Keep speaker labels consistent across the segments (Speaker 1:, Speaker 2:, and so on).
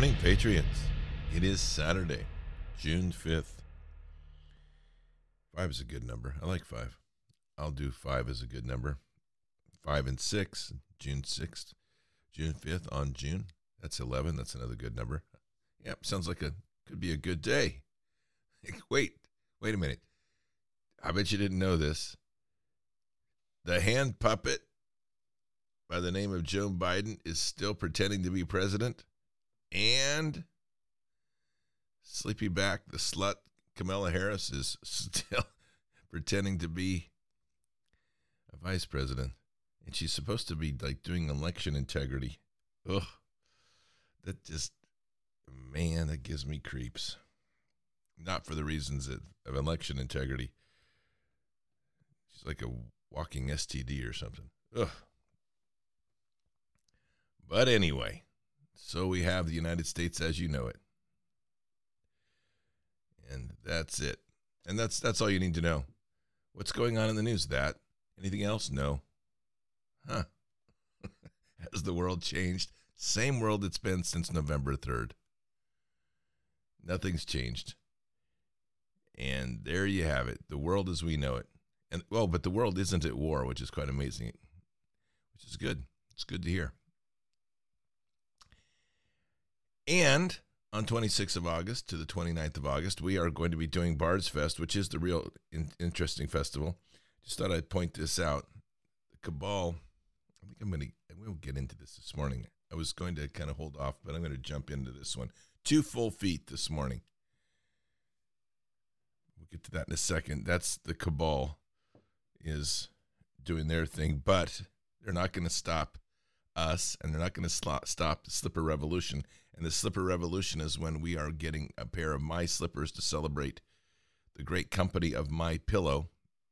Speaker 1: morning, Patriots. It is Saturday, June 5th. 5 is a good number. I like 5. I'll do 5 as a good number. 5 and 6, June 6th. June 5th on June. That's 11. That's another good number. Yep, sounds like could be a good day. Wait a minute. I bet you didn't know this. The hand puppet by the name of Joe Biden is still pretending to be president. And Sleepyback, the slut, Kamala Harris, is still pretending to be a vice president. And she's supposed to be like doing election integrity. Ugh. That just, man, that gives me creeps. Not for the reasons of election integrity. She's like a walking STD or something. Ugh. But anyway, so we have the United States as you know it. And that's it. And that's all you need to know. What's going on in the news? That? Anything else? No. Huh. Has the world changed? Same world it's been since November 3rd. Nothing's changed. And there you have it. The world as we know it. And but the world isn't at war, which is quite amazing. Which is good. It's good to hear. And on 26th of August to the 29th of August, we are going to be doing Bards Fest, which is the real interesting festival. Just thought I'd point this out. The Cabal, we'll get into this morning. I was going to kind of hold off, but I'm going to jump into this one. 2 full feet this morning. We'll get to that in a second. That's the Cabal is doing their thing, but they're not going to stop us, and they're not going to stop the Slipper Revolution. And the Slipper Revolution is when we are getting a pair of My Slippers to celebrate the great company of My Pillow.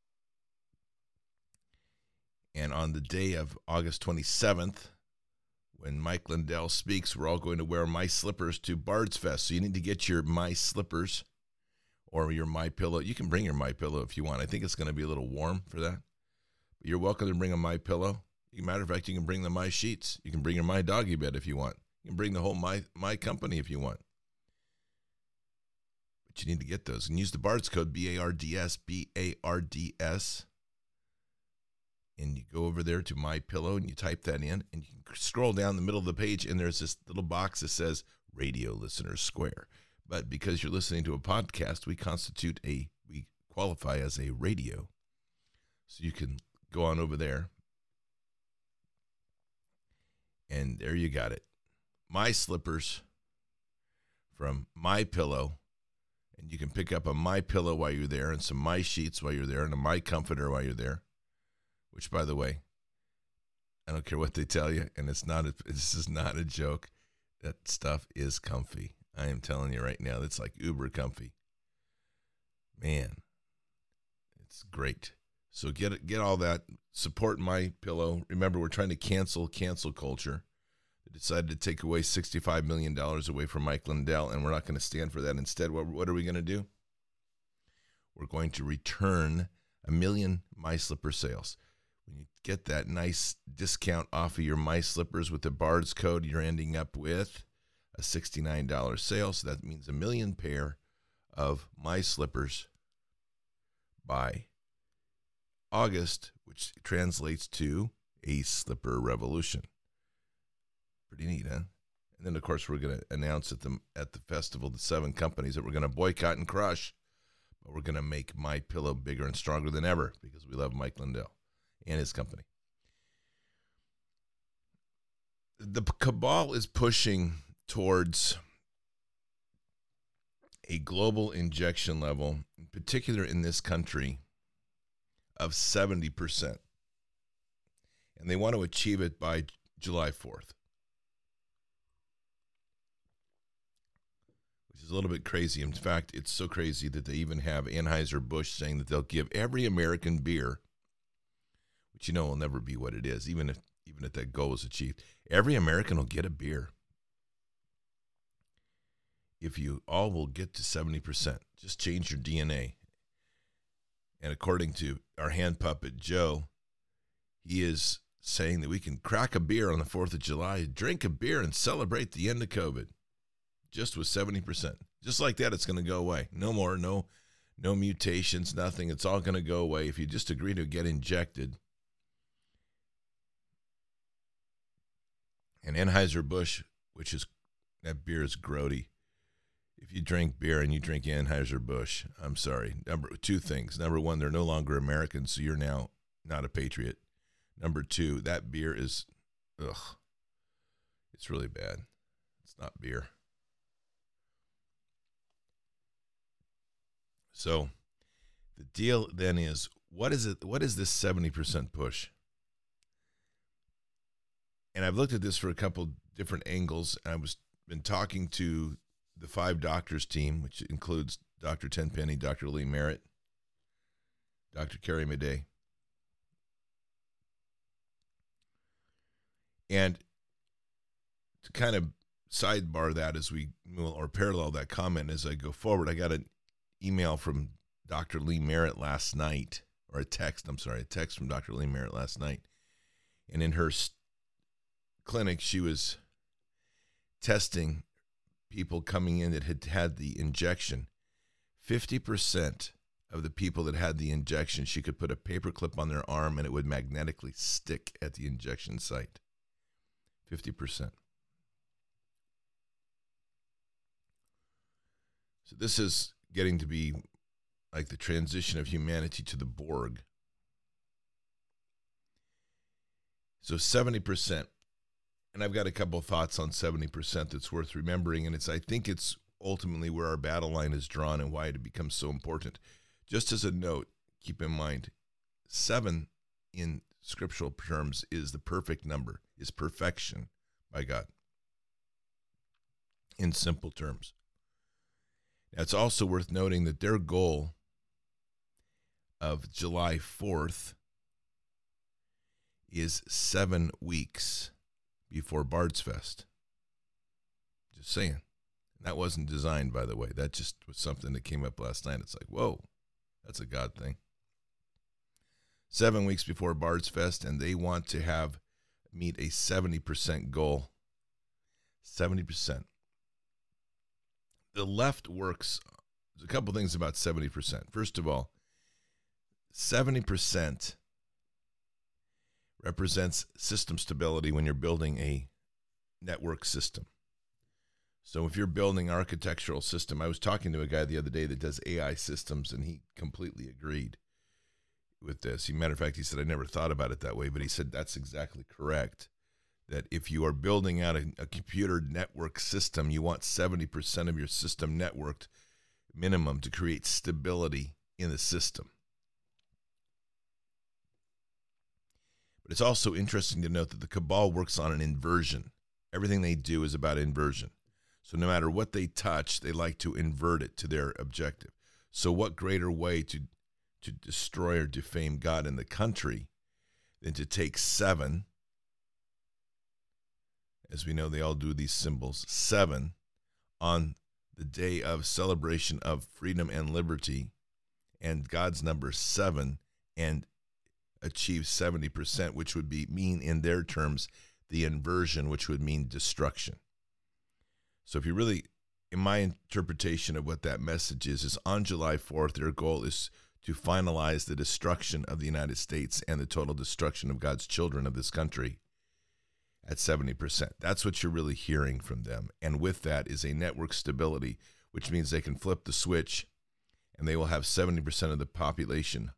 Speaker 1: And on the day of August 27th, when Mike Lindell speaks, we're all going to wear My Slippers to Bards Fest. So you need to get your My Slippers or your My Pillow. You can bring your My Pillow if you want. I think it's going to be a little warm for that. But you're welcome to bring a My Pillow. As a matter of fact, you can bring the My Sheets. You can bring your My Doggy Bed if you want. You can bring the whole My Company if you want. But you need to get those. And use the Bards code, BARDS, BARDS. And you go over there to My Pillow and you type that in. And you can scroll down the middle of the page and there's this little box that says Radio Listeners Square. But because you're listening to a podcast, we qualify as a radio. So you can go on over there. And there you got it. My Slippers from My Pillow. And you can pick up a My Pillow while you're there and some My Sheets while you're there and a My Comforter while you're there. Which, by the way, I don't care what they tell you, and this is not a joke. That stuff is comfy. I am telling you right now, it's like uber comfy. Man, it's great. So get all that. Support My Pillow. Remember, we're trying to cancel culture. They decided to take away $65 million away from Mike Lindell, and we're not going to stand for that. Instead, what are we going to do? We're going to return 1 million My Slipper sales. When you get that nice discount off of your My Slippers with the Bards code, you're ending up with a $69 sale. So that means 1 million pair of My Slippers by August, which translates to a slipper revolution. Pretty neat, huh? And then, of course, we're going to announce at the festival the 7 companies that we're going to boycott and crush. But we're going to make My Pillow bigger and stronger than ever because we love Mike Lindell and his company. The Cabal is pushing towards a global injection level, in particular in this country, of 70%. And they want to achieve it by July 4th. Which is a little bit crazy. In fact, it's so crazy that they even have Anheuser-Busch saying that they'll give every American beer, which will never be what it is, even if that goal is achieved. Every American will get a beer. If you all will get to 70%, just change your DNA. And according to our hand puppet, Joe, he is saying that we can crack a beer on the 4th of July, drink a beer, and celebrate the end of COVID. just with 70%. Just like that, it's going to go away. No more, no mutations, nothing. It's all going to go away if you just agree to get injected. And Anheuser-Busch, which is, that beer is grody. If you drink beer and you drink Anheuser-Busch, I'm sorry. Two things. Number one, they're no longer Americans, so you're now not a patriot. Number two, that beer is, it's really bad. It's not beer. So the deal then is, what is it? What is this 70% push? And I've looked at this for a couple different angles. And I've been talking to the 5 doctors team, which includes Dr. Tenpenny, Dr. Lee Merritt, Dr. Carrie Madej. And to kind of sidebar that as we move, or parallel that comment as I go forward, I got an email from Dr. Lee Merritt last night, or a text from Dr. Lee Merritt last night. And in her clinic, she was testing people coming in that had had the injection. 50% of the people that had the injection, she could put a paper clip on their arm and it would magnetically stick at the injection site. 50%. So this is getting to be like the transition of humanity to the Borg. So 70%. And I've got a couple of thoughts on 70% that's worth remembering. And I think it's ultimately where our battle line is drawn and why it becomes so important. Just as a note, keep in mind, 7 in scriptural terms is the perfect number, is perfection by God. In simple terms. Now, it's also worth noting that their goal of July 4th is 7 weeks before Bard's Fest. Just saying. That wasn't designed, by the way. That just was something that came up last night. It's like, whoa, that's a God thing. 7 weeks before Bard's Fest, and they want to meet a 70% goal. 70%. The left works, there's a couple things about 70%. First of all, 70% represents system stability when you're building a network system. So if you're building architectural system, I was talking to a guy the other day that does AI systems, and he completely agreed with this. As a matter of fact, he said, I never thought about it that way, but he said that's exactly correct. That if you are building out a computer network system, you want 70% of your system networked minimum to create stability in the system. But it's also interesting to note that the cabal works on an inversion. Everything they do is about inversion. So no matter what they touch, they like to invert it to their objective. So what greater way to destroy or defame God in the country than to take 7, as we know they all do these symbols, 7 on the day of celebration of freedom and liberty, and God's number 7, and achieve 70%, which would mean in their terms the inversion, which would mean destruction. So if you really, in my interpretation of what that message is on July 4th, their goal is to finalize the destruction of the United States and the total destruction of God's children of this country at 70%. That's what you're really hearing from them. And with that is a network stability, which means they can flip the switch and they will have 70% of the population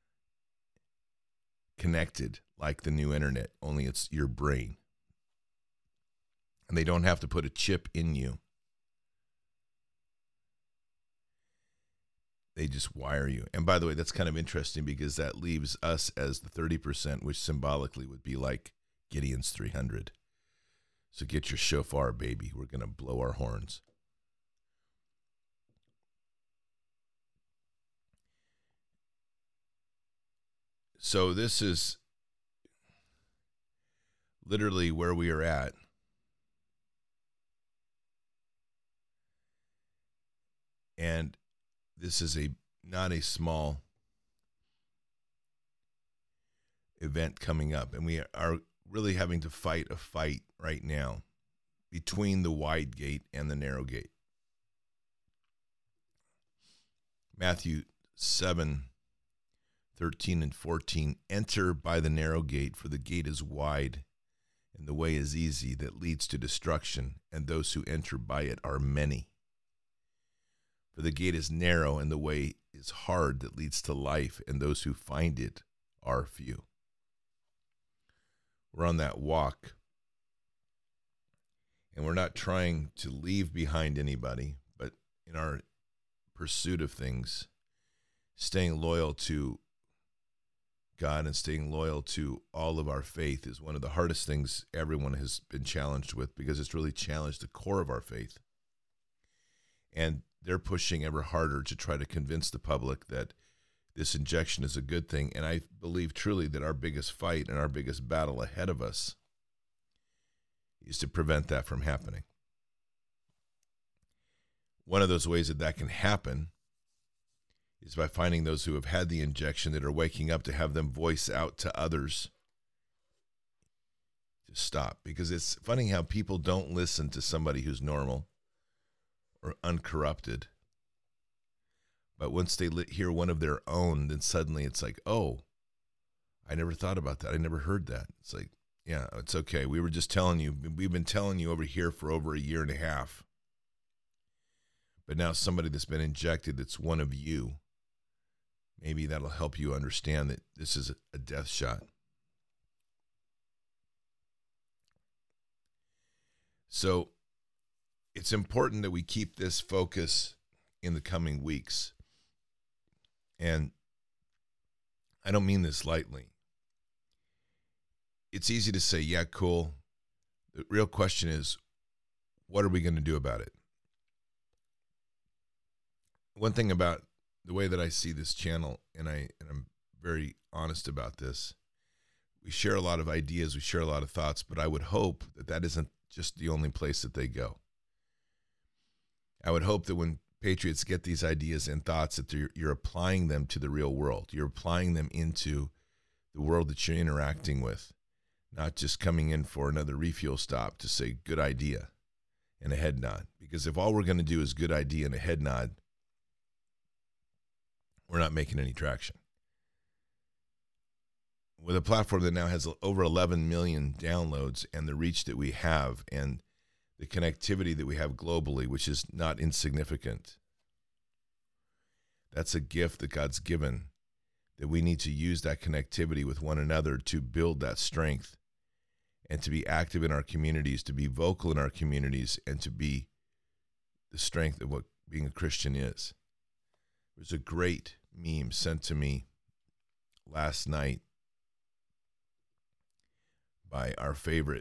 Speaker 1: connected like the new internet, only it's your brain. And they don't have to put a chip in you. They just wire you. And by the way, that's kind of interesting because that leaves us as the 30%, which symbolically would be like Gideon's 300. So get your shofar, baby. We're going to blow our horns. So this is literally where we are at. And this is not a small event coming up. And we are really having to fight a fight right now between the wide gate and the narrow gate. Matthew 7:13 and 14, enter by the narrow gate, for the gate is wide, and the way is easy that leads to destruction, and those who enter by it are many. For the gate is narrow, and the way is hard that leads to life, and those who find it are few. We're on that walk, and we're not trying to leave behind anybody, but in our pursuit of things, staying loyal to God and staying loyal to all of our faith is one of the hardest things everyone has been challenged with, because it's really challenged the core of our faith. And they're pushing ever harder to try to convince the public that this injection is a good thing. And I believe truly that our biggest fight and our biggest battle ahead of us is to prevent that from happening. One of those ways that that can happen is by finding those who have had the injection that are waking up to have them voice out to others to stop. Because it's funny how people don't listen to somebody who's normal or uncorrupted. But once they hear one of their own, then suddenly it's like, oh, I never thought about that. I never heard that. It's like, yeah, it's okay. We were just telling you. We've been telling you over here for over a year and a half. But now somebody that's been injected that's one of you, maybe that'll help you understand that this is a death shot. So it's important that we keep this focus in the coming weeks. And I don't mean this lightly. It's easy to say, yeah, cool. The real question is, what are we going to do about it? One thing about the way that I see this channel, and I'm very honest about this, we share a lot of ideas, we share a lot of thoughts, but I would hope that that isn't just the only place that they go. I would hope that when patriots get these ideas and thoughts, that you're applying them to the real world. You're applying them into the world that you're interacting with, not just coming in for another refuel stop to say good idea and a head nod. Because if all we're going to do is good idea and a head nod, we're not making any traction. With a platform that now has over 11 million downloads and the reach that we have and the connectivity that we have globally, which is not insignificant. That's a gift that God's given, that we need to use that connectivity with one another to build that strength and to be active in our communities, to be vocal in our communities, and to be the strength of what being a Christian is. There's a great meme sent to me last night by our favorite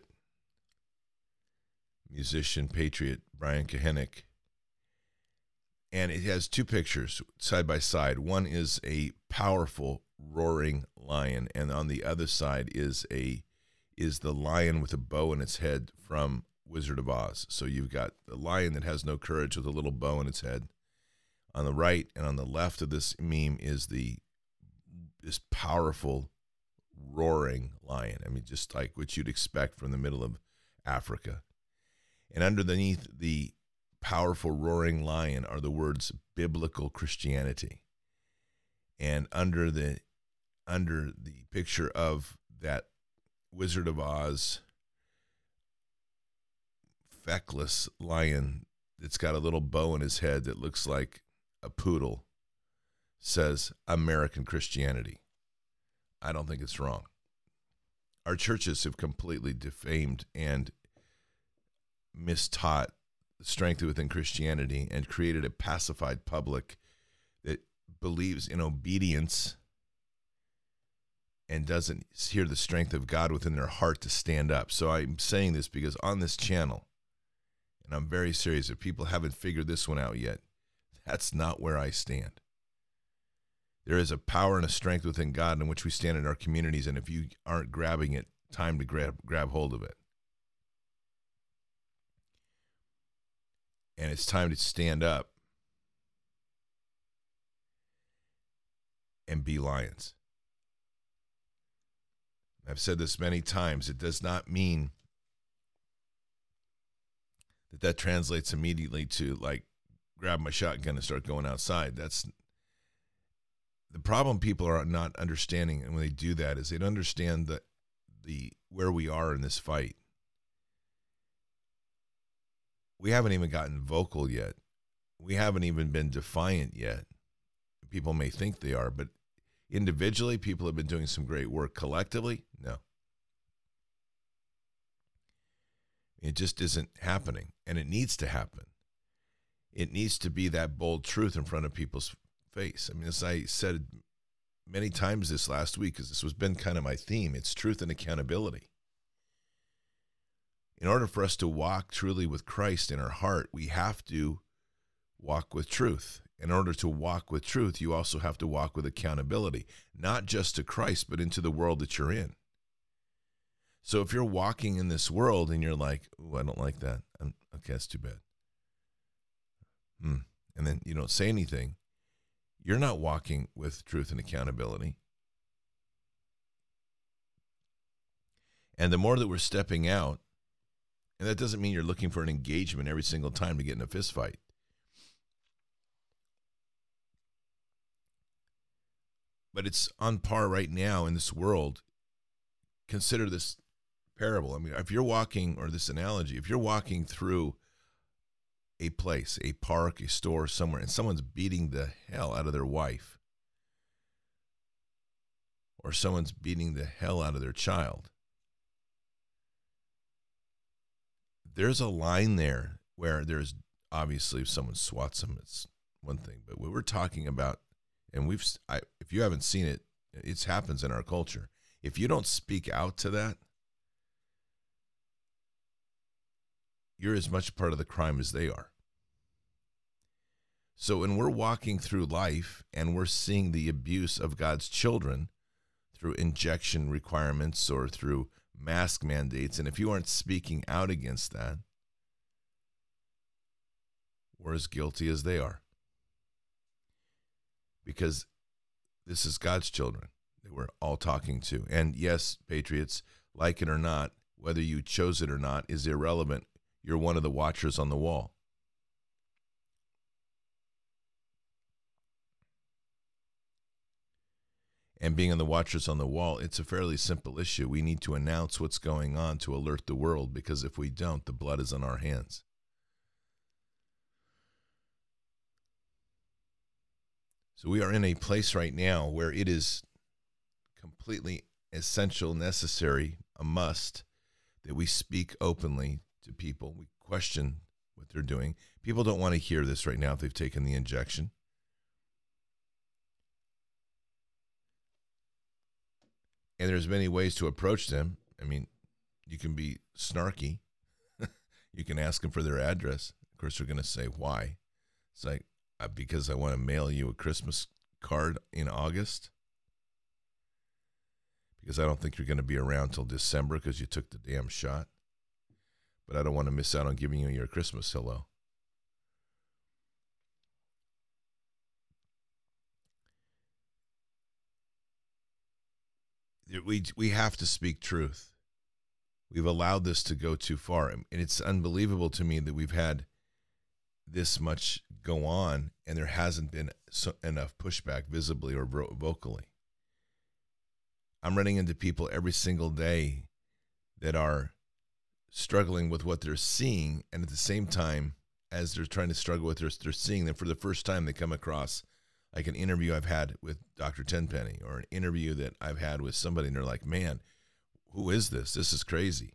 Speaker 1: musician, patriot, Brian Kohenik. And it has two pictures side by side. One is a powerful roaring lion, and on the other side is the lion with a bow in its head from Wizard of Oz. So you've got the lion that has no courage with a little bow in its head on the right, and on the left of this meme is this powerful roaring lion. I mean, just like what you'd expect from the middle of Africa. And underneath the powerful roaring lion are the words biblical Christianity. And under the picture of that Wizard of Oz feckless lion that's got a little bow in his head that looks like a poodle says American Christianity. I don't think it's wrong. Our churches have completely defamed and mistaught the strength within Christianity and created a pacified public that believes in obedience and doesn't hear the strength of God within their heart to stand up. So I'm saying this because on this channel, and I'm very serious, if people haven't figured this one out yet, that's not where I stand. There is a power and a strength within God in which we stand in our communities, and if you aren't grabbing it, time to grab hold of it. And it's time to stand up and be lions. I've said this many times. It does not mean that translates immediately to like grab my shotgun and start going outside. That's the problem. People are not understanding, and when they do that, is they don't understand the where we are in this fight. We haven't even gotten vocal yet. We haven't even been defiant yet. People may think they are, but individually, people have been doing some great work. Collectively, no. It just isn't happening, and it needs to happen. It needs to be that bold truth in front of people's face. I mean, as I said many times this last week, because this has been kind of my theme, it's truth and accountability. In order for us to walk truly with Christ in our heart, we have to walk with truth. In order to walk with truth, you also have to walk with accountability, not just to Christ, but into the world that you're in. So if you're walking in this world and you're like, "Ooh, I don't like that. Okay, that's too bad." And then you don't say anything, you're not walking with truth and accountability. And the more that we're stepping out, and that doesn't mean you're looking for an engagement every single time to get in a fist fight. But it's on par right now in this world. Consider this parable. I mean, if you're walking, or this analogy, if you're walking through a place, a park, a store, somewhere, and someone's beating the hell out of their wife, or someone's beating the hell out of their child, there's a line there where there's obviously if someone swats them, it's one thing. But what we're talking about, and if you haven't seen it, it happens in our culture. If you don't speak out to that, you're as much part of the crime as they are. So when we're walking through life and we're seeing the abuse of God's children through injection requirements or through mask mandates, and if you aren't speaking out against that, we're as guilty as they are. Because this is God's children that we're all talking to. And yes, patriots, like it or not, whether you chose it or not is irrelevant. You're one of the watchers on the wall. And being on the watchers on the wall, it's a fairly simple issue. We need to announce what's going on to alert the world, because if we don't, the blood is on our hands. So we are in a place right now where it is completely essential, necessary, a must, that we speak openly to people. We question what they're doing. People don't want to hear this right now if they've taken the injection. And there's many ways to approach them. I mean, you can be snarky. You can ask them for their address. Of course, they're going to say, why? It's like, because I want to mail you a Christmas card in August. Because I don't think you're going to be around till December because you took the damn shot. But I don't want to miss out on giving you your Christmas hello. We have to speak truth. We've allowed this to go too far. And it's unbelievable to me that we've had this much go on and there hasn't been enough pushback visibly or vocally. I'm running into people every single day that are struggling with what they're seeing, and at the same time, as they're trying to struggle with they're seeing them for the first time, they come across like an interview I've had with Dr. Tenpenny, or an interview that I've had with somebody, and they're like, man, who is this? This is crazy.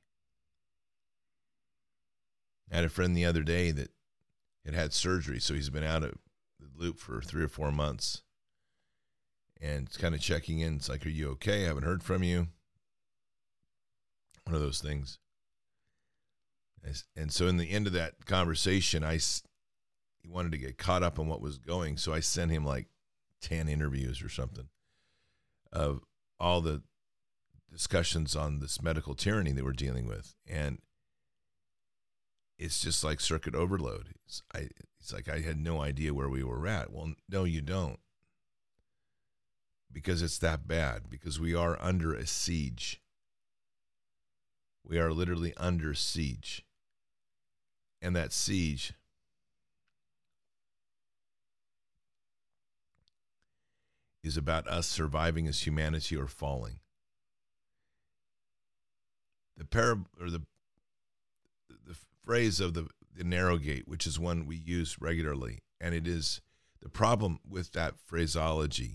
Speaker 1: I had a friend the other day that had surgery, so he's been out of the loop for 3 or 4 months, and it's kind of checking in. It's like, are you okay? I haven't heard from you. One of those things. And so in the end of that conversation, he wanted to get caught up on what was going, so I sent him like 10 interviews or something of all the discussions on this medical tyranny that we're dealing with. And it's just like circuit overload. It's like I had no idea where we were at. Well, no, you don't. Because it's that bad. Because we are under a siege. We are literally under siege. and that siege is about us surviving as humanity or falling. The phrase of the narrow gate, which is one we use regularly, and it is the problem with that phraseology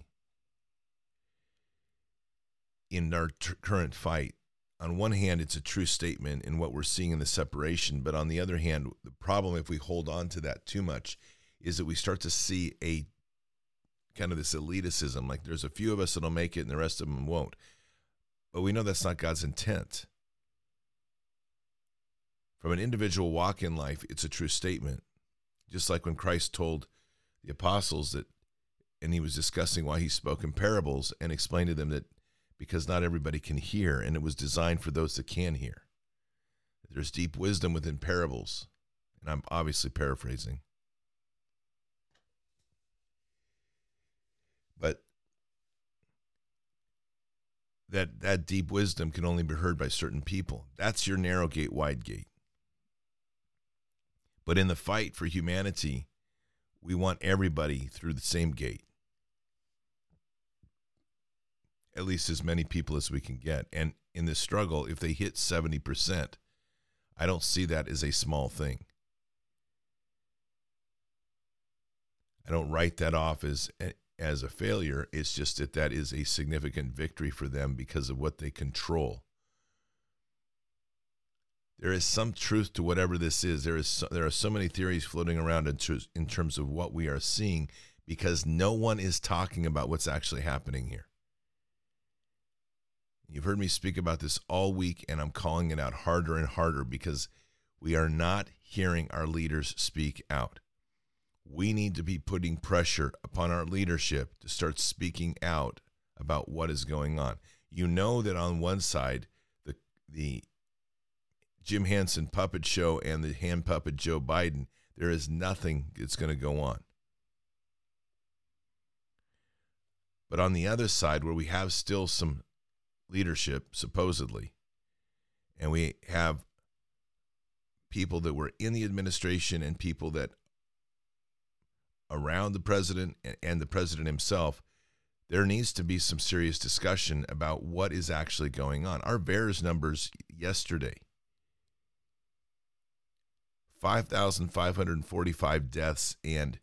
Speaker 1: in our current fight. On one hand, it's a true statement in what we're seeing in the separation, but on the other hand, the problem if we hold on to that too much is that we start to see a kind of this elitism, like there's a few of us that'll make it and the rest of them won't. But we know that's not God's intent. From an individual walk in life, it's a true statement. Just like when Christ told the apostles that, and he was discussing why he spoke in parables and explained to them that because not everybody can hear, and it was designed for those that can hear. There's deep wisdom within parables, and I'm obviously paraphrasing. But that deep wisdom can only be heard by certain people. That's your narrow gate, wide gate. But in the fight for humanity, we want everybody through the same gate. At least as many people as we can get. And in this struggle, if they hit 70%, I don't see that as a small thing. I don't write that off as a failure. It's just that is a significant victory for them because of what they control. There is some truth to whatever this is. There are so many theories floating around in terms of what we are seeing because no one is talking about what's actually happening here. You've heard me speak about this all week, and I'm calling it out harder and harder because we are not hearing our leaders speak out. We need to be putting pressure upon our leadership to start speaking out about what is going on. You know that on one side, the Jim Henson puppet show and the hand puppet Joe Biden, there is nothing that's going to go on. But on the other side, where we have still some leadership, supposedly, and we have people that were in the administration and people that around the president and the president himself, there needs to be some serious discussion about what is actually going on. Our VAERS numbers yesterday, 5,545 deaths and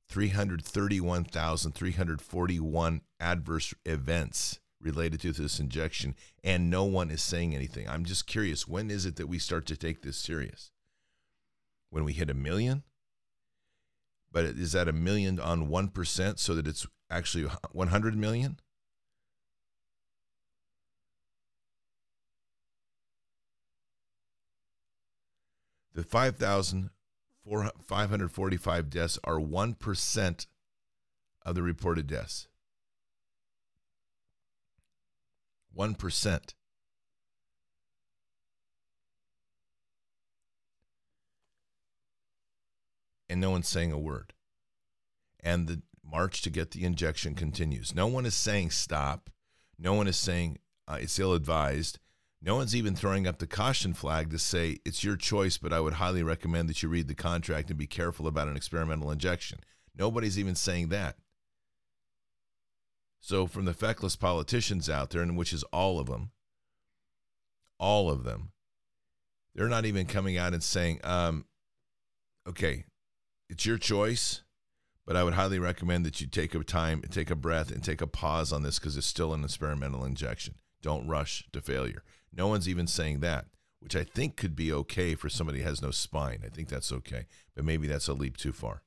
Speaker 1: 331,341 adverse events related to this injection, and no one is saying anything. I'm just curious, when is it that we start to take this serious? When we hit 1 million? But is that 1 million on 1% so that it's actually 100 million? The 5,545 deaths are 1% of the reported deaths. 1%. And no one's saying a word. And the march to get the injection continues. No one is saying stop. No one is saying it's ill-advised. No one's even throwing up the caution flag to say it's your choice, but I would highly recommend that you read the contract and be careful about an experimental injection. Nobody's even saying that. So from the feckless politicians out there, and which is all of them, they're not even coming out and saying, okay, it's your choice, but I would highly recommend that you take a time, take a breath, and take a pause on this because it's still an experimental injection. Don't rush to failure. No one's even saying that, which I think could be okay for somebody who has no spine. I think that's okay, but maybe that's a leap too far.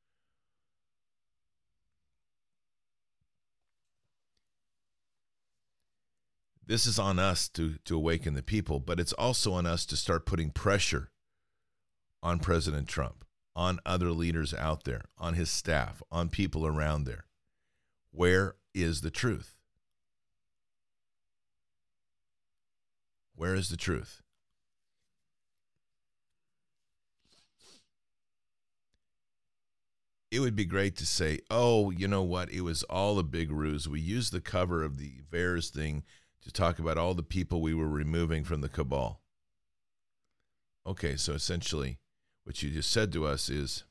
Speaker 1: This is on us to awaken the people, but it's also on us to start putting pressure on President Trump, on other leaders out there, on his staff, on people around there. Where is the truth? Where is the truth? It would be great to say, oh, you know what? It was all a big ruse. We used the cover of the VAERS thing to talk about all the people we were removing from the cabal. Okay, so essentially, what you just said to us is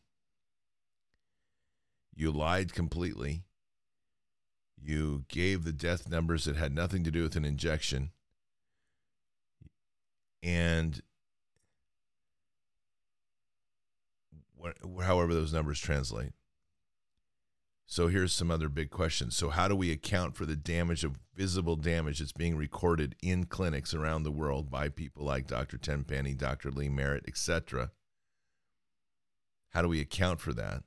Speaker 1: you lied completely. You gave the death numbers that had nothing to do with an injection. And however those numbers translate. So here's some other big questions. So how do we account for the damage of visible damage that's being recorded in clinics around the world by people like Dr. Tenpenny, Dr. Lee Merritt, etc.? How do we account for that?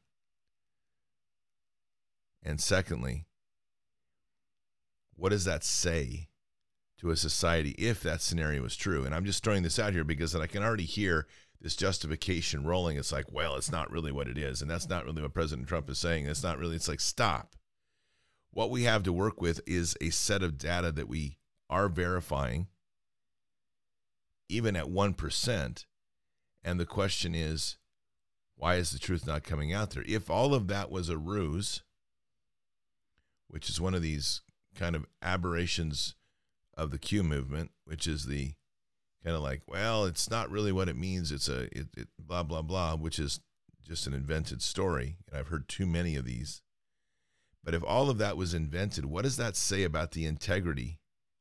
Speaker 1: And secondly, what does that say to a society if that scenario is true? And I'm just throwing this out here because I can already hear this justification rolling. It's like, well, it's not really what it is. And that's not really what President Trump is saying. It's not really, it's like, stop. What we have to work with is a set of data that we are verifying, even at 1%. And the question is, why is the truth not coming out there? If all of that was a ruse, which is one of these kind of aberrations of the Q movement, which is the kind of like, well, it's not really what it means. It's blah, blah, blah, which is just an invented story. And I've heard too many of these. But if all of that was invented, what does that say about the integrity?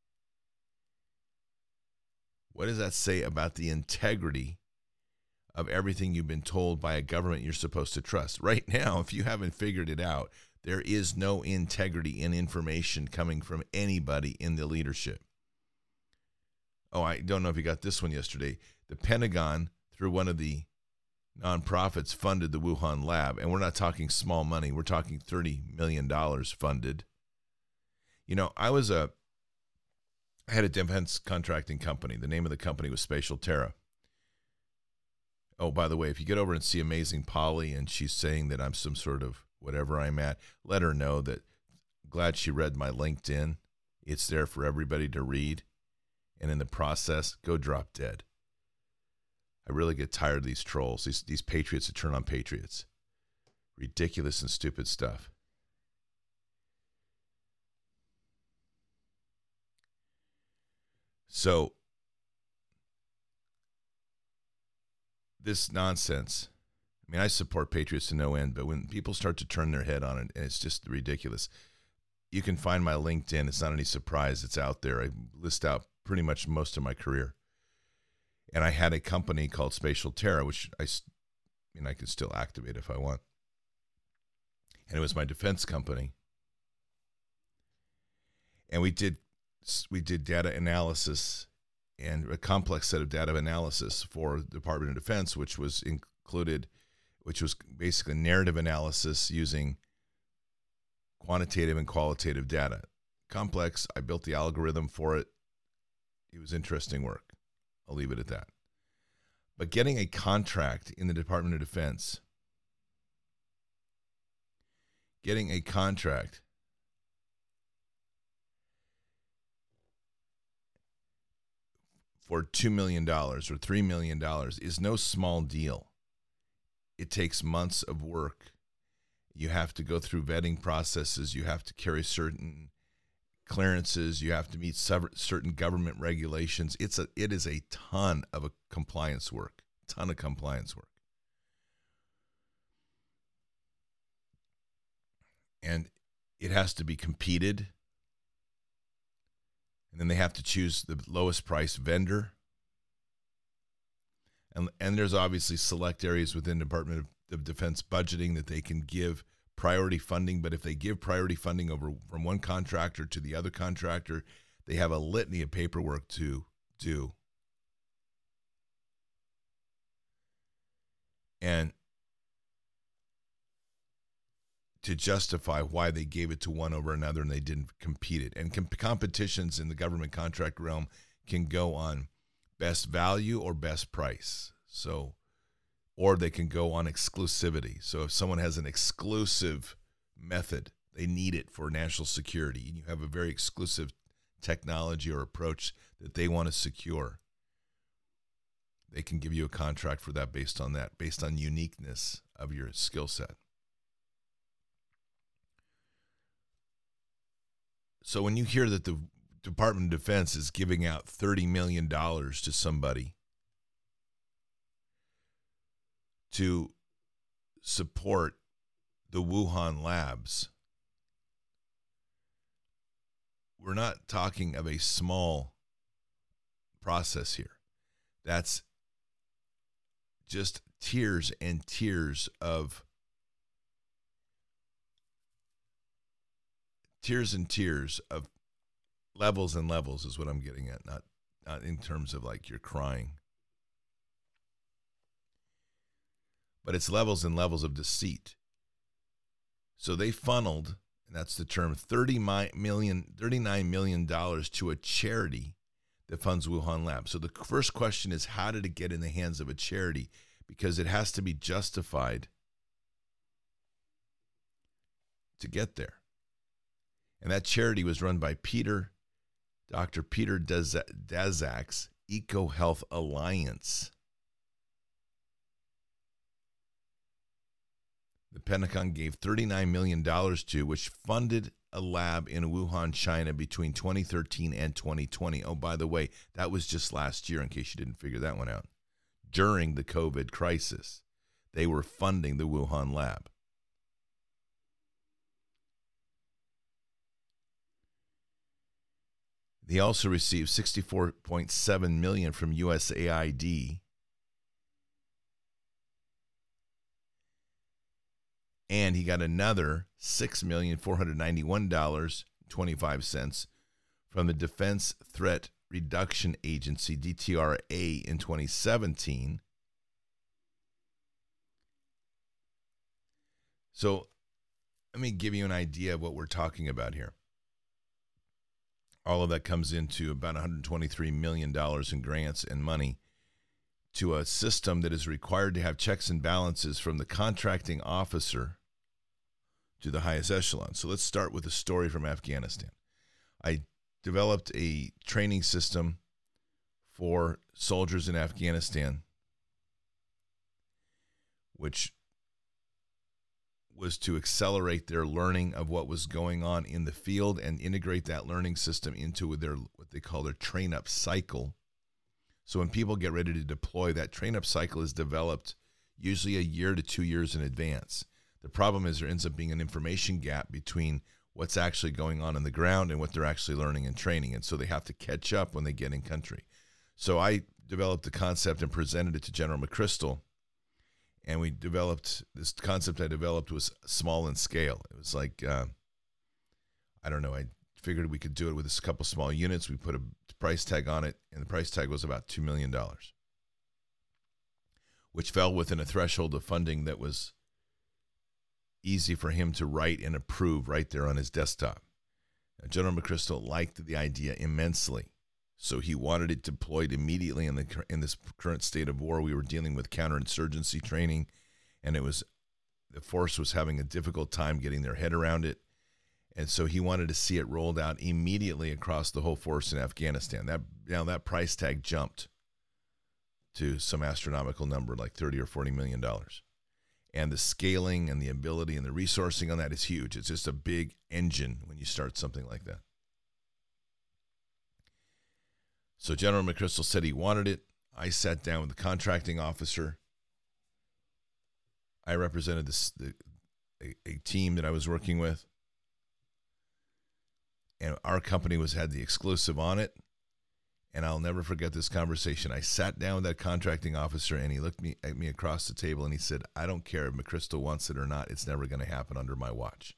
Speaker 1: What does that say about the integrity of everything you've been told by a government you're supposed to trust? Right now, if you haven't figured it out, there is no integrity in information coming from anybody in the leadership. Oh, I don't know if you got this one yesterday. The Pentagon, through one of the nonprofits, funded the Wuhan lab. And we're not talking small money. We're talking $30 million funded. You know, I had a defense contracting company. The name of the company was Spatial Terra. Oh, by the way, if you get over and see Amazing Polly and she's saying that I'm some sort of whatever I'm at, let her know that glad she read my LinkedIn. It's there for everybody to read. And in the process, go drop dead. I really get tired of these trolls, these patriots that turn on patriots. Ridiculous and stupid stuff. So, this nonsense, I mean, I support patriots to no end, but when people start to turn their head on it, and it's just ridiculous. You can find my LinkedIn. It's not any surprise. It's out there. I list out pretty much most of my career. And I had a company called Spatial Terra, which I can still activate if I want. And it was my defense company. And we did data analysis and a complex set of data analysis for the Department of Defense, which was basically narrative analysis using quantitative and qualitative data. Complex. I built the algorithm for it. It was interesting work. I'll leave it at that. But getting a contract in the Department of Defense, getting a contract for $2 million or $3 million is no small deal. It takes months of work. You have to go through vetting processes. You have to carry certain clearances. You have to meet certain government regulations. It is a ton of compliance work. And it has to be competed. And then they have to choose the lowest price vendor. And there's obviously select areas within Department of Defense budgeting that they can give priority funding. But if they give priority funding over from one contractor to the other contractor, they have a litany of paperwork to do. And to justify why they gave it to one over another and they didn't compete it. And competitions in the government contract realm can go on best value or best price. So, or they can go on exclusivity. So if someone has an exclusive method, they need it for national security, and you have a very exclusive technology or approach that they want to secure, they can give you a contract for that, based on uniqueness of your skill set. So when you hear that the Department of Defense is giving out $30 million to somebody to support the Wuhan labs. We're not talking of a small process here. That's just tiers and tiers of levels and levels is what I'm getting at, not in terms of like you're crying. But it's levels and levels of deceit. So they funneled, and that's the term, $39 million to a charity that funds Wuhan Lab. So the first question is, how did it get in the hands of a charity? Because it has to be justified to get there. And that charity was run by Dr. Peter Daszak's EcoHealth Alliance. The Pentagon gave $39 million to, which funded a lab in Wuhan, China between 2013 and 2020. Oh, by the way, that was just last year, in case you didn't figure that one out. During the COVID crisis, they were funding the Wuhan lab. He also received $64.7 million from USAID. And he got another $6,491.25 from the Defense Threat Reduction Agency, DTRA, in 2017. So let me give you an idea of what we're talking about here. All of that comes into about $123 million in grants and money to a system that is required to have checks and balances from the contracting officer to the highest echelon. So let's start with a story from Afghanistan. I developed a training system for soldiers in Afghanistan, which was to accelerate their learning of what was going on in the field and integrate that learning system into their what they call their train-up cycle. So when people get ready to deploy, that train-up cycle is developed usually a year to 2 years in advance. The problem is there ends up being an information gap between what's actually going on the ground and what they're actually learning and training. And so they have to catch up when they get in country. So I developed the concept and presented it to General McChrystal. And we developed, this concept I developed was small in scale. It was like, I figured we could do it with a couple small units. We put a price tag on it, and the price tag was about $2 million, which fell within a threshold of funding that was easy for him to write and approve right there on his desktop. Now, General McChrystal liked the idea immensely, so he wanted it deployed immediately in this current state of war. We were dealing with counterinsurgency training, and the force was having a difficult time getting their head around it, and so he wanted to see it rolled out immediately across the whole force in Afghanistan. That price tag jumped to some astronomical number, like $30 or $40 million. And the scaling and the ability and the resourcing on that is huge. It's just a big engine when you start something like that. So General McChrystal said he wanted it. I sat down with the contracting officer. I represented a team that I was working with. And our company had the exclusive on it. And I'll never forget this conversation. I sat down with that contracting officer, and he looked at me across the table, and he said, I don't care if McChrystal wants it or not. It's never going to happen under my watch.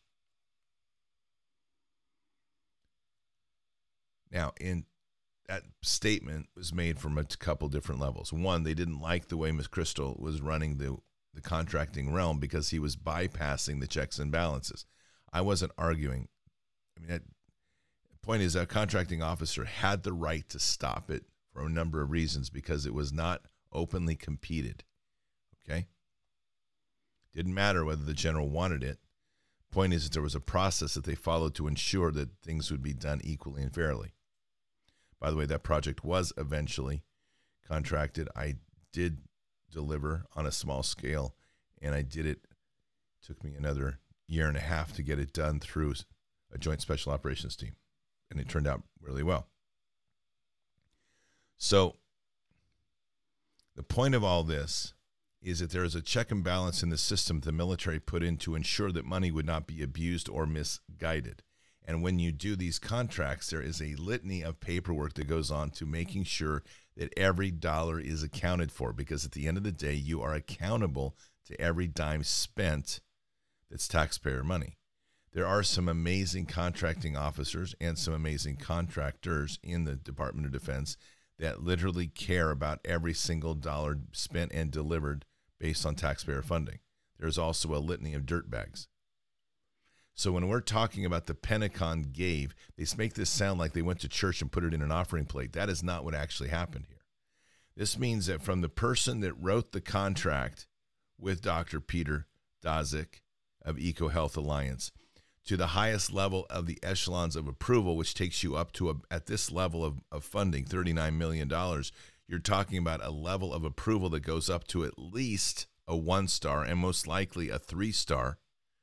Speaker 1: Now, that statement was made from a couple different levels. One, they didn't like the way McChrystal was running the contracting realm because he was bypassing the checks and balances. I wasn't arguing. The point is, a contracting officer had the right to stop it for a number of reasons because it was not openly competed. Okay? Didn't matter whether the general wanted it. Point is that there was a process that they followed to ensure that things would be done equally and fairly. By the way, that project was eventually contracted. I did deliver on a small scale, and I did it. It took me another year and a half to get it done through a joint special operations team. And it turned out really well. So the point of all this is that there is a check and balance in the system the military put in to ensure that money would not be abused or misguided. And when you do these contracts, there is a litany of paperwork that goes on to making sure that every dollar is accounted for, because at the end of the day, you are accountable to every dime spent that's taxpayer money. There are some amazing contracting officers and some amazing contractors in the Department of Defense that literally care about every single dollar spent and delivered based on taxpayer funding. There's also a litany of dirtbags. So when we're talking about the Pentagon gave, they make this sound like they went to church and put it in an offering plate. That is not what actually happened here. This means that from the person that wrote the contract with Dr. Peter Daszak of EcoHealth Alliance to the highest level of the echelons of approval, which takes you up to, at this level of funding, $39 million, you're talking about a level of approval that goes up to at least a 1-star and most likely a 3-star.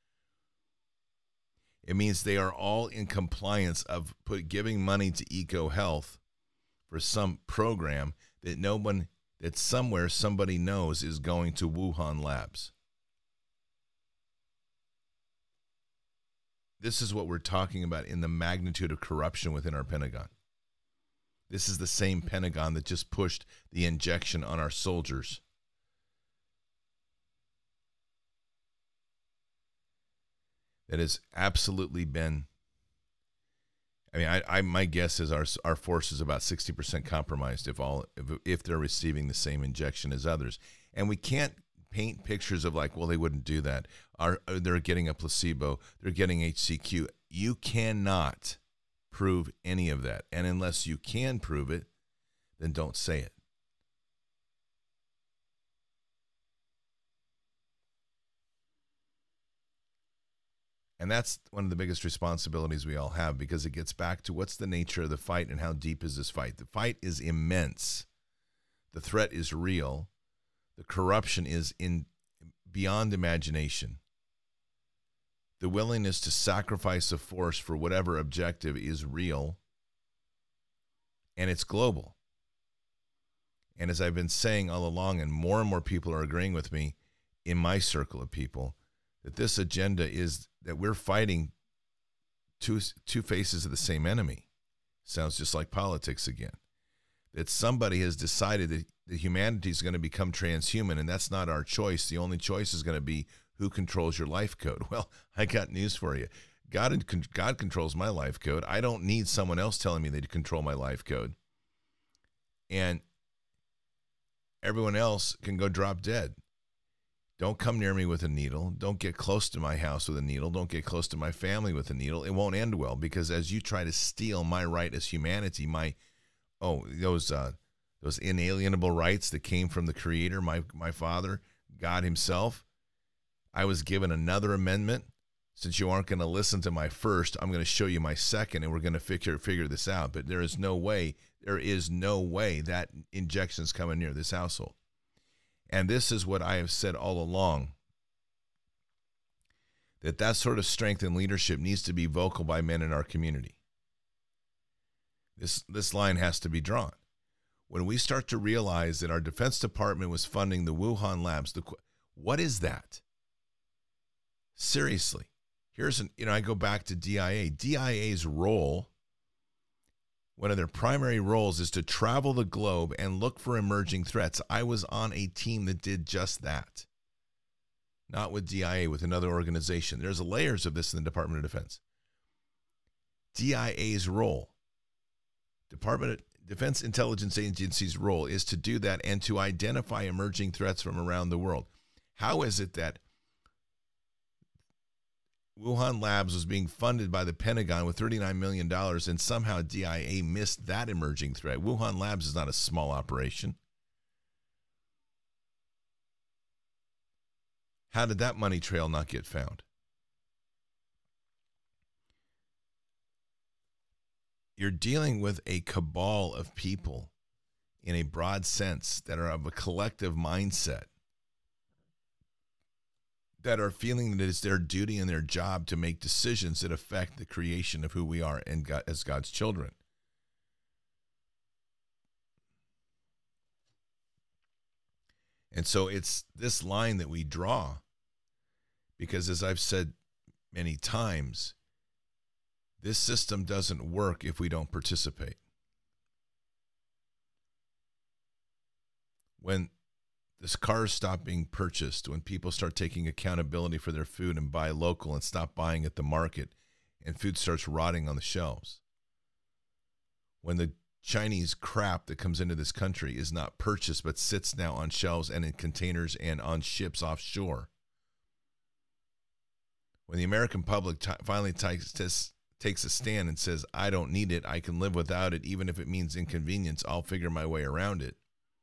Speaker 1: It means they are all in compliance of giving money to EcoHealth for some program that somewhere somebody knows is going to Wuhan labs. This is what we're talking about in the magnitude of corruption within our Pentagon. This is the same Pentagon that just pushed the injection on our soldiers. That has absolutely been, I mean, my guess is our force is about 60% compromised if they're receiving the same injection as others. And we can't paint pictures of like, well, they wouldn't do that. They're getting a placebo. They're getting HCQ. You cannot prove any of that. And unless you can prove it, then don't say it. And that's one of the biggest responsibilities we all have, because it gets back to what's the nature of the fight and how deep is this fight. The fight is immense. The threat is real. The corruption is beyond imagination. The willingness to sacrifice a force for whatever objective is real, and it's global. And as I've been saying all along, and more people are agreeing with me in my circle of people, that this agenda is that we're fighting two faces of the same enemy. Sounds just like politics again. That somebody has decided that humanity is going to become transhuman, and that's not our choice. The only choice is going to be who controls your life code. Well, I got news for you. God controls my life code. I don't need someone else telling me they control my life code. And everyone else can go drop dead. Don't come near me with a needle. Don't get close to my house with a needle. Don't get close to my family with a needle. It won't end well, because as you try to steal my right as humanity, those inalienable rights that came from the Creator, my Father, God Himself, I was given another amendment. Since you aren't going to listen to my first, I'm going to show you my second, and we're going to figure this out. But there is no way that injection's coming near this household. And this is what I have said all along, that sort of strength and leadership needs to be vocal by men in our community. This line has to be drawn. When we start to realize that our Defense Department was funding the Wuhan labs, what is that? Seriously. I go back to DIA. DIA's role, one of their primary roles, is to travel the globe and look for emerging threats. I was on a team that did just that. Not with DIA, with another organization. There's layers of this in the Department of Defense. DIA's role, Department of Defense Intelligence Agency's role, is to do that and to identify emerging threats from around the world. How is it that Wuhan Labs was being funded by the Pentagon with $39 million and somehow DIA missed that emerging threat? Wuhan Labs is not a small operation. How did that money trail not get found? You're dealing with a cabal of people in a broad sense that are of a collective mindset, that are feeling that it's their duty and their job to make decisions that affect the creation of who we are and God, as God's children. And so it's this line that we draw because, as I've said many times, this system doesn't work if we don't participate. When this cars stop being purchased, when people start taking accountability for their food and buy local and stop buying at the market, and food starts rotting on the shelves, when the Chinese crap that comes into this country is not purchased but sits now on shelves and in containers and on ships offshore, when the American public finally takes a stand and says, I don't need it, I can live without it, even if it means inconvenience, I'll figure my way around it.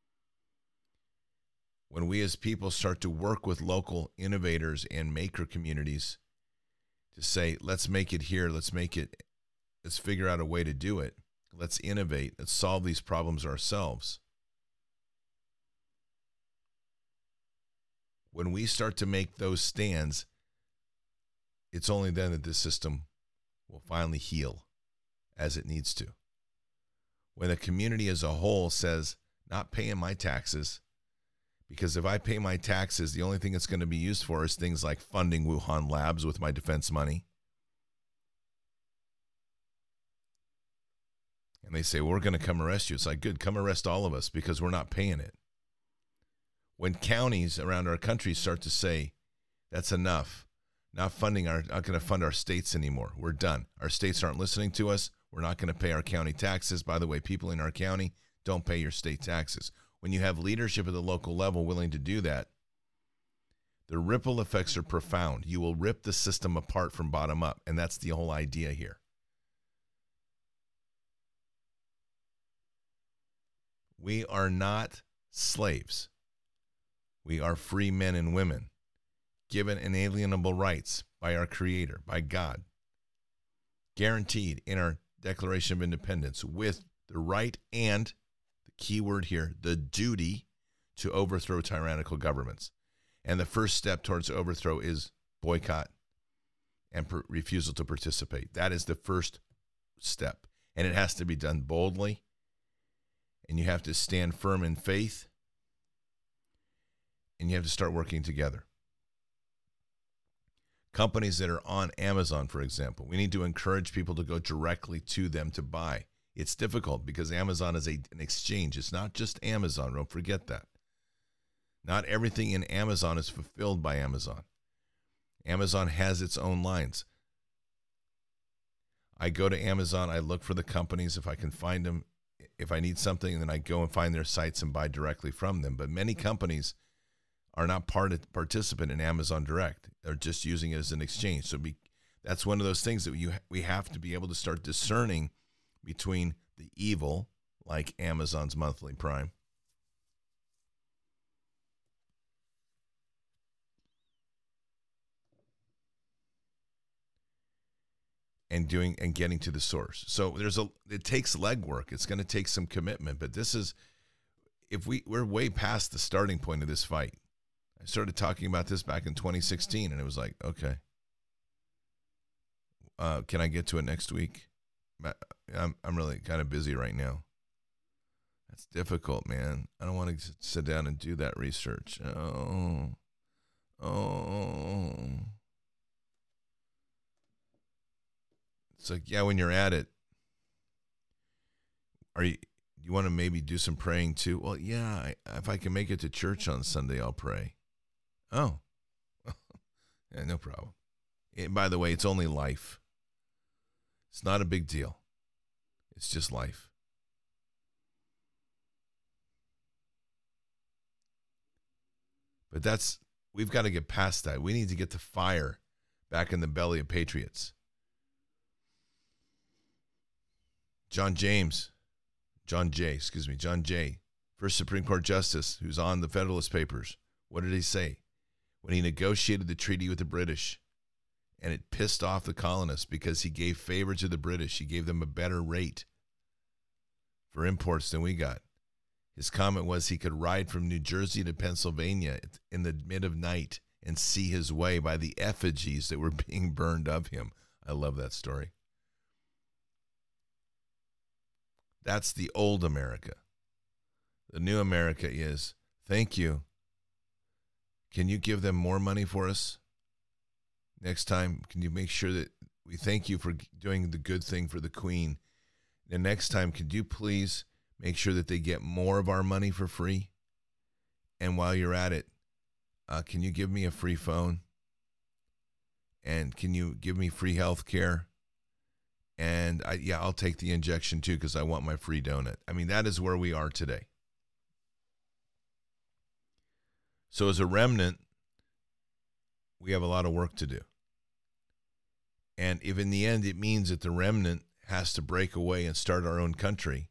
Speaker 1: When we as people start to work with local innovators and maker communities to say, let's make it here, let's figure out a way to do it, let's innovate, let's solve these problems ourselves. When we start to make those stands, it's only then that this system will finally heal as it needs to. When a community as a whole says, not paying my taxes, because if I pay my taxes, the only thing it's going to be used for is things like funding Wuhan labs with my defense money. And they say, well, we're going to come arrest you. It's like, good, come arrest all of us because we're not paying it. When counties around our country start to say, that's enough, not going to fund our states anymore. We're done. Our states aren't listening to us. We're not going to pay our county taxes. By the way, people in our county, don't pay your state taxes. When you have leadership at the local level willing to do that, the ripple effects are profound. You will rip the system apart from bottom up, and that's the whole idea here. We are not slaves. We are free men and women, given inalienable rights by our Creator, by God, guaranteed in our Declaration of Independence with the right and, the key word here, the duty to overthrow tyrannical governments. And the first step towards overthrow is boycott and refusal to participate. That is the first step. And it has to be done boldly. And you have to stand firm in faith. And you have to start working together. Companies that are on Amazon, for example, we need to encourage people to go directly to them to buy. It's difficult because Amazon is an exchange. It's not just Amazon. Don't forget that. Not everything in Amazon is fulfilled by Amazon. Amazon has its own lines. I go to Amazon. I look for the companies if I can find them. If I need something, then I go and find their sites and buy directly from them. But many companies are not participant in Amazon Direct. They're just using it as an exchange. So that's one of those things that we have to be able to start discerning between the evil, like Amazon's monthly Prime, and getting to the source. So it takes legwork. It's going to take some commitment, but this is, we're way past the starting point of this fight. I started talking about this back in 2016, and it was like, okay, can I get to it next week? I'm really kind of busy right now. That's difficult, man. I don't want to sit down and do that research. Oh. It's like, yeah, when you're at it, you want to maybe do some praying too? Well, yeah, if I can make it to church on Sunday, I'll pray. Oh, yeah, no problem. By the way, it's only life. It's not a big deal. It's just life. But we've got to get past that. We need to get the fire back in the belly of patriots. John Jay, first Supreme Court Justice, who's on the Federalist Papers. What did he say? When he negotiated the treaty with the British, and it pissed off the colonists because he gave favor to the British. He gave them a better rate for imports than we got. His comment was he could ride from New Jersey to Pennsylvania in the mid of night and see his way by the effigies that were being burned of him. I love that story. That's the old America. The new America is, thank you. Can you give them more money for us next time? Can you make sure that we thank you for doing the good thing for the Queen? The next time, could you please make sure that they get more of our money for free? And while you're at it, can you give me a free phone? And can you give me free health care? And I'll take the injection too because I want my free donut. I mean, that is where we are today. So as a remnant, we have a lot of work to do. And if in the end it means that the remnant has to break away and start our own country,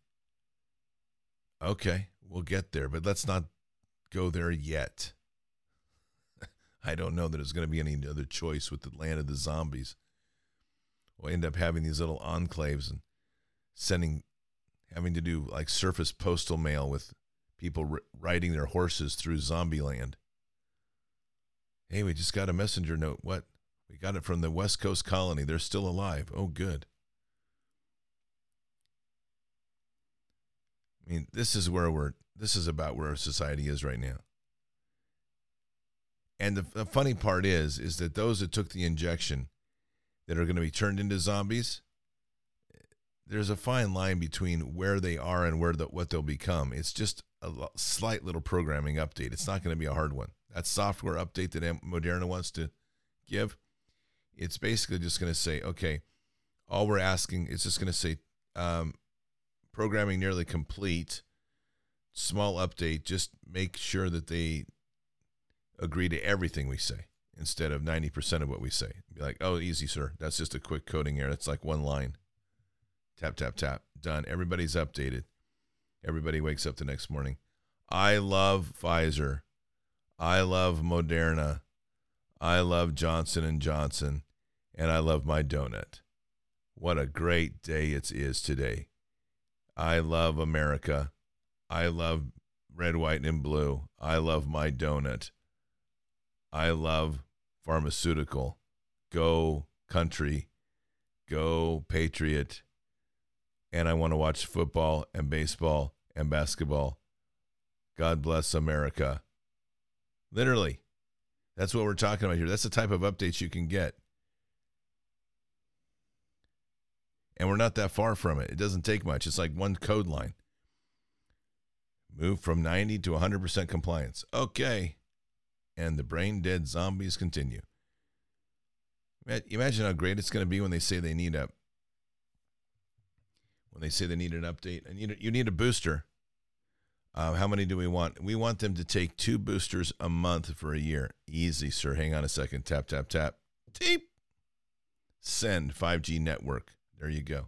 Speaker 1: okay, we'll get there. But let's not go there yet. I don't know that there's going to be any other choice with the land of the zombies. We'll end up having these little enclaves and having to do like surface postal mail with people riding their horses through zombie land. Hey, we just got a messenger note. What? We got it from the West Coast colony. They're still alive. Oh, good. I mean, this is about where our society is right now. And the funny part is that those that took the injection that are going to be turned into zombies, there's a fine line between where they are and what they'll become. It's just a slight little programming update. It's not going to be a hard one. That software update that Moderna wants to give, it's basically just going to say, okay, all we're asking, it's just going to say programming nearly complete, small update, just make sure that they agree to everything we say instead of 90% of what we say. Be like, oh, easy, sir. That's just a quick coding error. That's like one line. Tap, tap, tap. Done. Everybody's updated. Everybody wakes up the next morning. I love Pfizer. I love Moderna. I love Johnson & Johnson. And I love my donut. What a great day it is today. I love America. I love red, white, and blue. I love my donut. I love pharmaceutical. Go country. Go Patriot. And I want to watch football and baseball and basketball. God bless America. Literally. That's what we're talking about here. That's the type of updates you can get. And we're not that far from it. It doesn't take much. It's like one code line. Move from 90 to 100% compliance. Okay. And the brain dead zombies continue. Imagine how great it's going to be when they say they need an update. And you need a booster. How many do we want? We want them to take 2 boosters a month for a year. Easy, sir. Hang on a second. Tap, tap, tap. Teep. Send 5G network. There you go.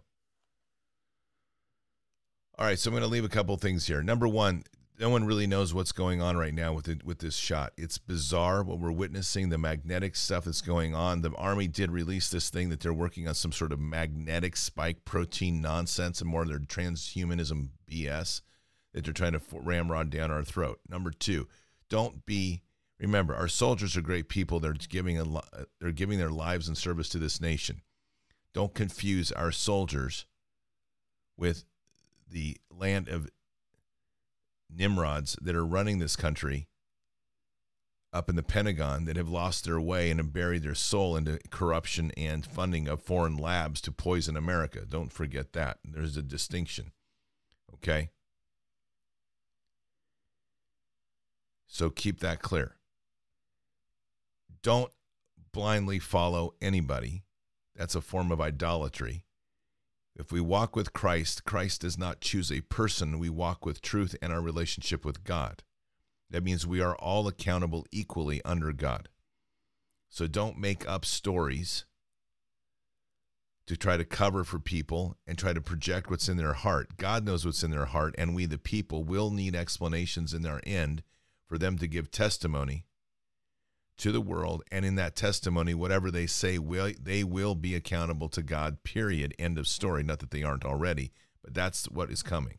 Speaker 1: All right, so I'm going to leave a couple things here. Number one, no one really knows what's going on right now with this shot. It's bizarre what we're witnessing, the magnetic stuff that's going on. The Army did release this thing that they're working on some sort of magnetic spike protein nonsense and more of their transhumanism BS that they're trying to ramrod down our throat. Number two, remember, our soldiers are great people. They're giving their lives in service to this nation. Don't confuse our soldiers with the land of Nimrods that are running this country up in the Pentagon that have lost their way and have buried their soul into corruption and funding of foreign labs to poison America. Don't forget that. There's a distinction. Okay? So keep that clear. Don't blindly follow anybody. That's a form of idolatry. If we walk with Christ, Christ does not choose a person. We walk with truth and our relationship with God. That means we are all accountable equally under God. So don't make up stories to try to cover for people and try to project what's in their heart. God knows what's in their heart, and we, the people, will need explanations in our end for them to give testimony to the world, and in that testimony, whatever they say, they will be accountable to God, period, end of story. Not that they aren't already, but that's what is coming.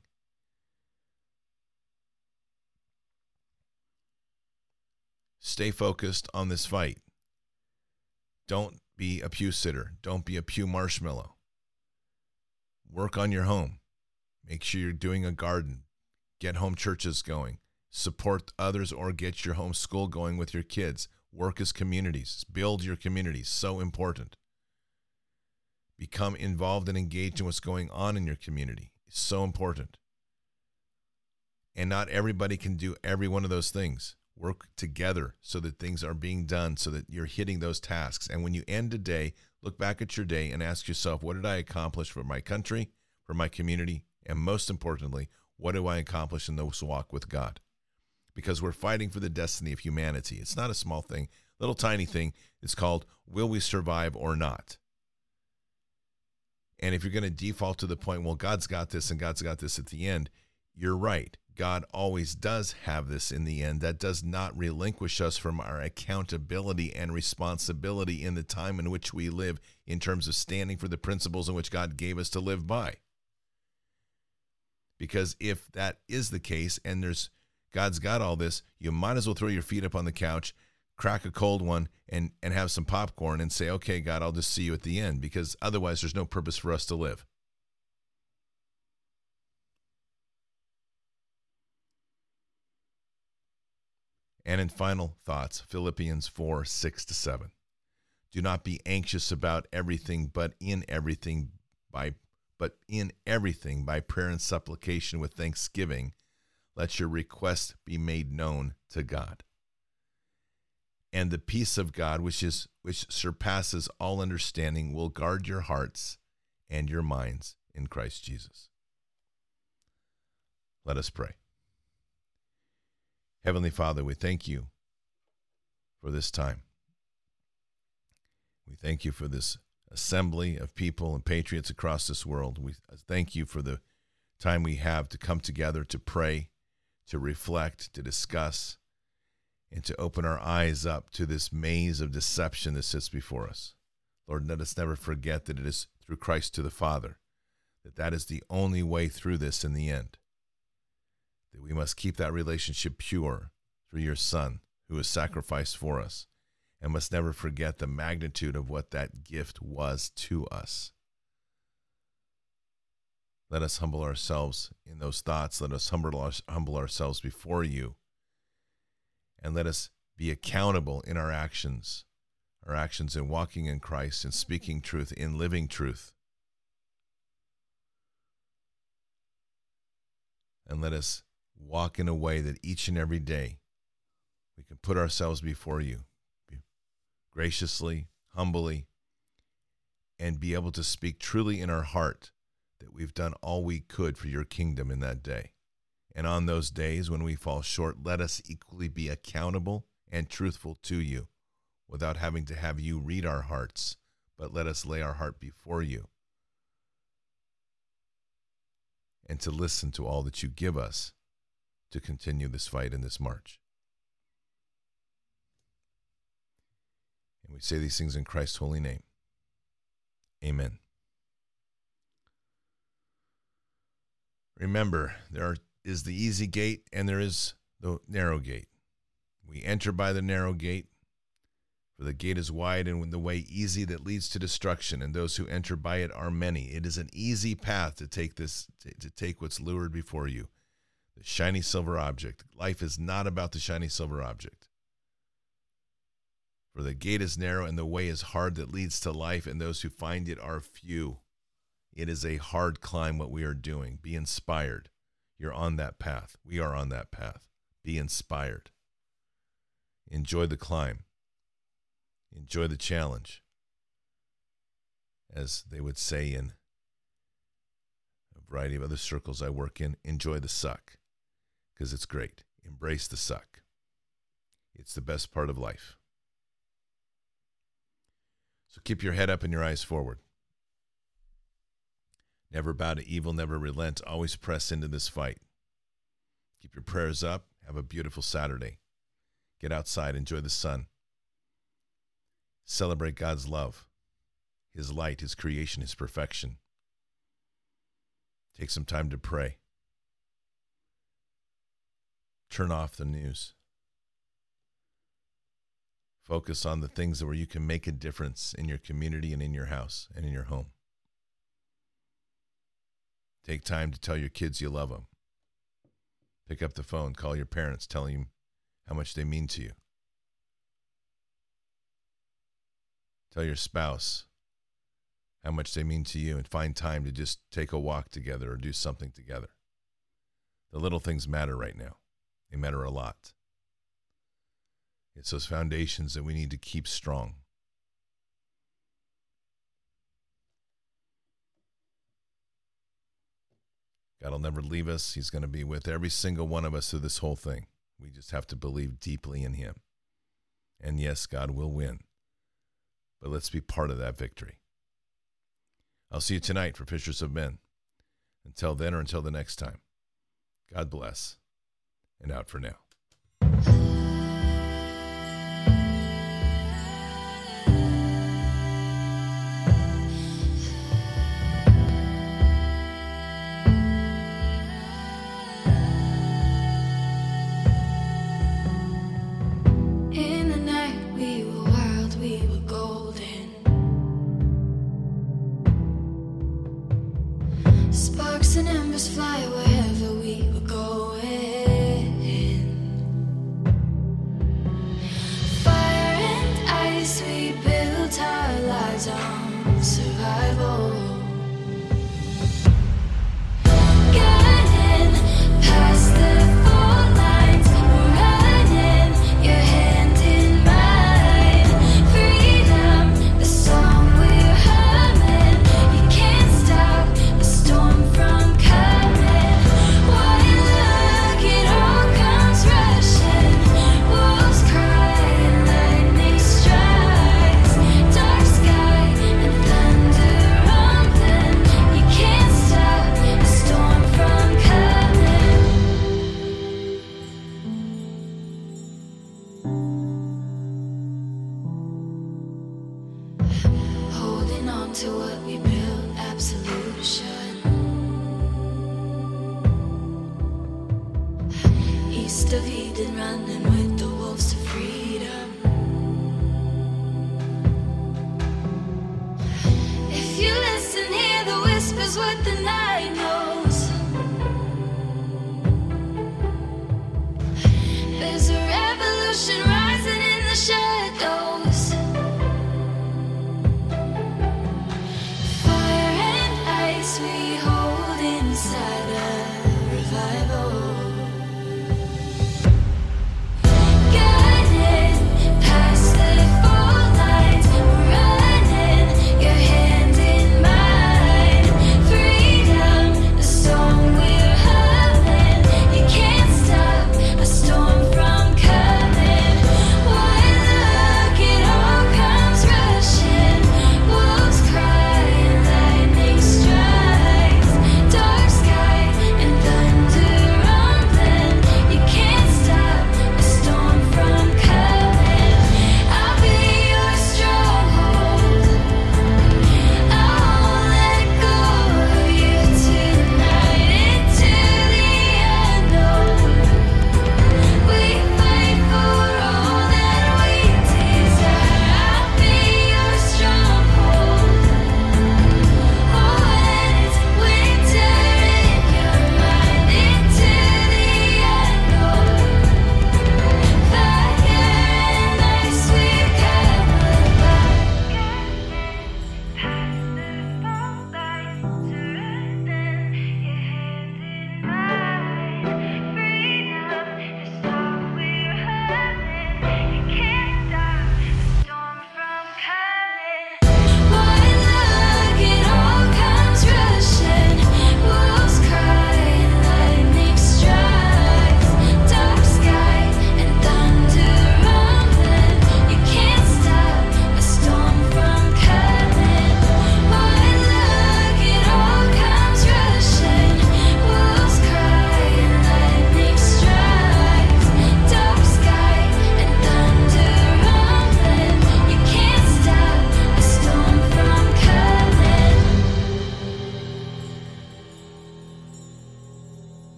Speaker 1: Stay focused on this fight. Don't be a pew sitter. Don't be a pew marshmallow. Work on your home. Make sure you're doing a garden. Get home churches going. support others, or get your homeschool going with your kids. Work as communities. Build your communities. So important. Become involved and engaged in what's going on in your community. It's so important. And not everybody can do every one of those things. Work together so that things are being done, so that you're hitting those tasks. And when you end a day, look back at your day and ask yourself, what did I accomplish for my country, for my community, and most importantly, what do I accomplish in this walk with God? Because we're fighting for the destiny of humanity. It's not a small thing, little tiny thing. It's called, will we survive or not? And if you're going to default to the point, well, God's got this and God's got this at the end, you're right. God always does have this in the end. That does not relinquish us from our accountability and responsibility in the time in which we live in terms of standing for the principles in which God gave us to live by. Because if that is the case and God's got all this, you might as well throw your feet up on the couch, crack a cold one, and have some popcorn and say, okay, God, I'll just see you at the end, because otherwise there's no purpose for us to live. And in final thoughts, Philippians 4:6-7. Do not be anxious about everything, but in everything by prayer and supplication with thanksgiving, let your requests be made known to God. And the peace of God, which surpasses all understanding, will guard your hearts and your minds in Christ Jesus. Let us pray. Heavenly Father, we thank you for this time. We thank you for this assembly of people and patriots across this world. We thank you for the time we have to come together to pray, to reflect, to discuss, and to open our eyes up to this maze of deception that sits before us. Lord, let us never forget that it is through Christ to the Father, that is the only way through this in the end. That we must keep that relationship pure through your Son, who was sacrificed for us, and must never forget the magnitude of what that gift was to us. Let us humble ourselves in those thoughts. Let us humble ourselves before you, and let us be accountable in our actions in walking in Christ, in speaking truth, in living truth. And let us walk in a way that each and every day we can put ourselves before you graciously, humbly, and be able to speak truly in our heart that we've done all we could for your kingdom in that day. And on those days when we fall short, let us equally be accountable and truthful to you without having to have you read our hearts, but let us lay our heart before you and to listen to all that you give us to continue this fight and this march. And we say these things in Christ's holy name. Amen. Remember, there is the easy gate and there is the narrow gate. We enter by the narrow gate, for the gate is wide and the way easy that leads to destruction, and those who enter by it are many. It is an easy path to take what's lured before you, the shiny silver object. Life is not about the shiny silver object. For the gate is narrow and the way is hard that leads to life, and those who find it are few. It is a hard climb what we are doing. Be inspired. You're on that path. We are on that path. Be inspired. Enjoy the climb. Enjoy the challenge. As they would say in a variety of other circles I work in, enjoy the suck, because it's great. Embrace the suck. It's the best part of life. So keep your head up and your eyes forward. Never bow to evil, never relent, always press into this fight. Keep your prayers up. Have a beautiful Saturday. Get outside, enjoy the sun. Celebrate God's love, his light, his creation, his perfection. Take some time to pray. Turn off the news. Focus on the things where you can make a difference in your community and in your house and in your home. Take time to tell your kids you love them. Pick up the phone, call your parents, tell them how much they mean to you. Tell your spouse how much they mean to you, and find time to just take a walk together or do something together. The little things matter right now. They matter a lot. It's those foundations that we need to keep strong. God will never leave us. He's going to be with every single one of us through this whole thing. We just have to believe deeply in him. And yes, God will win. But let's be part of that victory. I'll see you tonight for Fishers of Men. Until then, or until the next time, God bless, and out for now.
Speaker 2: Sparks and embers fly wherever we were going. Fire and ice, we built our lives on survival. Getting past the fault lines, we're running, your hand in mine. Freedom, the song we're humming. You can't stop the storm from coming. One look, it all comes rushing. Wolves cry and lightning strikes. Dark sky and thunder rumbling. You can't stop the storm from coming. Holding on to what we built, absolution. East of Eden, running with the wolves to freedom. If you listen, hear the whispers, what the